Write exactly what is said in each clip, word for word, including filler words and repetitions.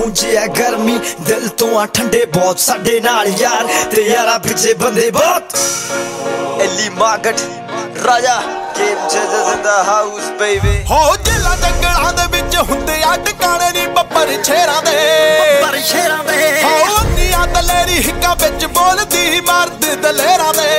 ਪਹੁੰਚਿਆ ਗਰਮੀ ਦਿਲ ਤੋਂ ਆ ਠੰਡੇ ਬਹੁਤ ਸਾਡੇ ਨਾਲ ਯਾਰ ਤੇ ਯਾਰਾ ਪਿੱਛੇ ਬੰਦੇ ਬਹੁਤ ਐਲੀ ਮਾਗਟ ਰਾਜਾ Game changers in the house baby ਹੋ ਜਿਲਾ ਜੰਗਲਾਂ ਦੇ ਵਿੱਚ ਹੁੰਦੇ ਆ ਟਿਕਾਣੇ ਨੀ ਬੱਬਰ ਸ਼ੇਰਾਂ ਦੇ ਬੱਬਰ ਸ਼ੇਰਾਂ ਦੇ ਹੋ ਨੀਆਂ ਦਲੇਰੀ ਹਿੱਕਾਂ ਵਿੱਚ ਬੋਲਦੀ ਮਰਦ ਦਲੇਰਾਂ ਦੇ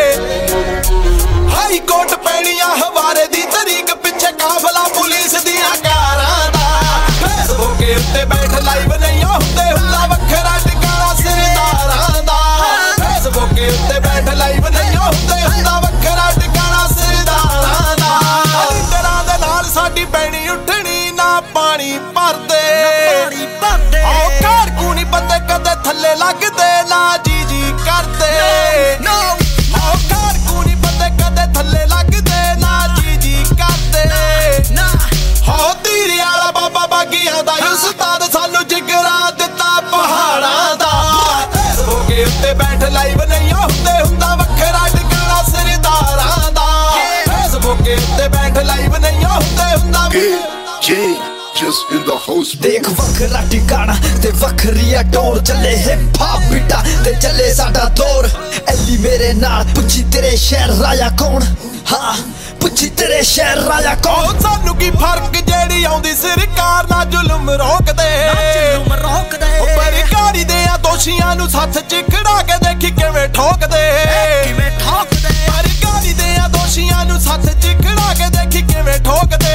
ਹਾਈ ਕੋਟ ਪੈਣੀਆਂ ਹਵਾਰੇ ਦੀ ਤਰੀਕ ਪਿੱਛੇ ਕਾਫਲਾ ਪੁਲਿਸ ਦੀਆਂ ਕਾਰਾਂ ਦਾ ਫੇਸਬੁੱਕ ਉੱਤੇ ਬੈਠ ਲਾਈਵ ਨਹੀਂ ਹੁੰਦੇ ਹੁੰਦਾ ਵੱਖਰਾ ਟਿਕਾਣਾ ਸਰਦਾਰਾਂ ਦਾ ਫੇਸਬੁੱਕ ਉੱਤੇ ਬੈਠ ਲਾਈਵ ਨਹੀਂ ਹੁੰਦੇ ਹੁੰਦਾ ਵੱਖਰਾ ਟਿਕਾਣਾ ਸਰਦਾਰਾਂ ਦਾ ਲੀਡਰਾਂ ਦੇ ਨਾਲ ਸਾਡੀ ਪੈਣੀ ਉੱਠਣੀ ਨਾ ਪਾਣੀ ਭਰਦੇ ਪਾਣੀ ਭਰਦੇ ਆਹ ਘਰ ਕੂਣੀ ਬੰਦੇ ਕਦੇ ਥੱਲੇ ਲੱਗਦੇ ਨਾ ਜੀ ਜੀ ਕਰਦੇ no ਆਹ ਘਰ ਕੂਣੀ ਬੰਦੇ ਕਦੇ ਥੱਲੇ ਲੱਗਦੇ ਨਾ ਜੀ ਜੀ ਕਰਦੇ ਨਾ ਹੋ ਤੀਰੇ ਵਾਲਾ ਬਾਬਾ ਬਾਗੀਆਂ ਦਾ ਉਸਤਾਦ ਸਾਨੂੰ ਜਿਗਰਾ ਦਿੱਤਾ ਪਹਾੜਾਂ ਦਾ ਫੇਸਬੁੱਕ ਉੱਤੇ ਬੈਠ ਲਾਈਵ ਨਹੀਂ ਹੁੰਦੇ ਹੁੰਦਾ ਵੱਖਰਾ ਟਿਕਾਣਾ ਸਰਦਾਰਾਂ ਦਾ ਫੇਸਬੁੱਕ ਉੱਤੇ ਬੈਠ ਲਾਈਵ ਨਹੀਂ ਹੁੰਦੇ ਹੁੰਦਾ Just in the house ਦੇਖ ਵੱਖਰਾ ਟਿਕਾਣਾ ਤੇ ਵੱਖਰੀ ਆ ਟੋਰ ਚੱਲੇ ਹਿਪ ਹਾਪ ਬਿਟਾ ਤੇ ਚੱਲੇ ਸਾਡਾ ਦੌਰ ਐਲੀ ਮੇਰੇ ਨਾਲ ਪੁੱਛੀ ਤੇਰੇ ਸ਼ਹਿਰ ਰਾਜਾ ਕੌਣ ਹਾਂ ਪੁੱਛੀ ਤੇਰੇ ਸ਼ਹਿਰ ਰਾਜਾ ਕੌਣ ਸਾਨੂੰ ਕੀ ਫਰਕ ਜਿਹੜੀ ਆਉਂਦੀ ਸਰਕਾਰ ਨਾਲ ਜ਼ੁਲਮ ਰੋਕਦੇ ਜ਼ੁਲਮ ਰੋਕਦੇ ਉਹ ਬਰਕਾਰੀ ਦੇ ਆ ਦੋਸ਼ੀਆਂ ਨੂੰ ਸੱਥ ਚ ਖੜਾ ਕੇ ਦੇਖੀ ਕਿਵੇਂ ਠੋਕਦੇ ਕਿਵੇਂ ਠੋਕਦੇ ਬਰਕਾਰੀ ਦੇ ਆ ਦੋਸ਼ੀਆਂ ਨੂੰ ਸੱਥ ਚ ਖੜਾ ਕੇ ਦੇਖੀ ਕਿਵੇਂ ਠੋਕਦੇ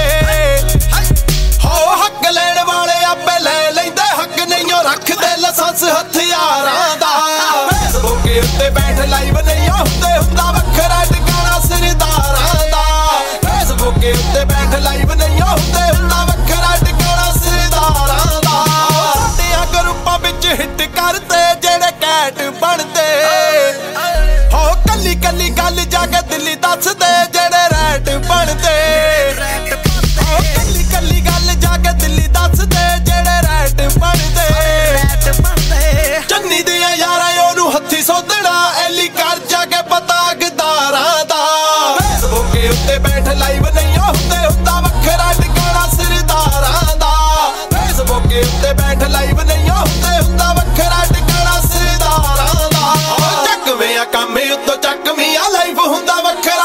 ਹੋ ਹੱਕ ਲੈਣ ਵਾਲੇ ਆਪੇ ਲੈ ਲੈਂਦੇ ਹੱਕ ਨਹੀਂ ਉਹ ਰੱਖਦੇ ਲਾਇਸੈਂਸ ਹਥਿਆਰਾਂ ਦਾ ਫੇਸਬੁੱਕ ਉੱਤੇ ਬੈਠ ਲਾਈਵ ਨਹੀਂ ਹੁੰਦੇ ਹੁੰਦਾ ਵੱਖਰਾ ਟਿਕਾਣਾ ਸਰਦਾਰਾਂ ਦਾ ਫੇਸਬੁੱਕ ਉੱਤੇ ਬੈਠ ਲਾਈਵ ਨਹੀਂ ਹੁੰਦੇ ਹੁੰਦਾ ਵੱਖਰਾ ਟਿਕਾਣਾ ਸਰਦਾਰਾਂ ਦਾ ਸਾਡਿਆਂ ਗਰੁੱਪਾਂ ਵਿੱਚ ਹਿੱਟ ਕਰਦੇ ਜਿਹੜੇ ਕੈਟ ਬਣਦੇ ਹੋ ਕੱਲੀ ਕੱਲੀ ਗੱਲ ਜਾ ਕੇ ਦਿੱਲੀ ਦੱਸਦੇ ਜਿਹੜੇ ਰੈਟ ਬਣਦੇ ਹੋ ਕੱਲੀ ਕੱਲੀ ਗੱਲ ਜਾ ਕੇ ਦਿੱਲੀ ਦੱਸਦੇ ਜਿਹੜੇ ਰੈਟ ਬਣਦੇ ਚੰਨੀ ਦੀਆਂ ਯਾਰਾਂ ਉਹਨੂੰ ਹੱਥੀ ਸੋਧਣਾ ਐਲੀ ਕਰ ਜਾ ਕੇ ਪਤਾ ਗਦਾਰਾਂ ਦਾ ਫੇਸਬੁੱਕ ਉੱਤੇ ਬੈਠ ਲਾਈਵ ਨਹੀਂ ਹੁੰਦੇ ਹੁੰਦਾ ਵੱਖਰਾ ਟਿਕਾਣਾ ਸਰਦਾਰਾਂ ਦਾ ਫੇਸਬੁੱਕ ਉੱਤੇ ਬੈਠ ਲਾਈਵ ਨਹੀਂ ਹੁੰਦੇ ਹੁੰਦਾ ਵੱਖਰਾ ਟਿਕਾਣਾ ਸਰਦਾਰਾਂ ਦਾ ਚੱਕਵੇਂ ਆ ਕੰਮ ਉੱਤੋਂ ਚੱਕਵੀਂ ਆ ਲਾਈਵ ਹੁੰਦਾ ਵੱਖਰਾ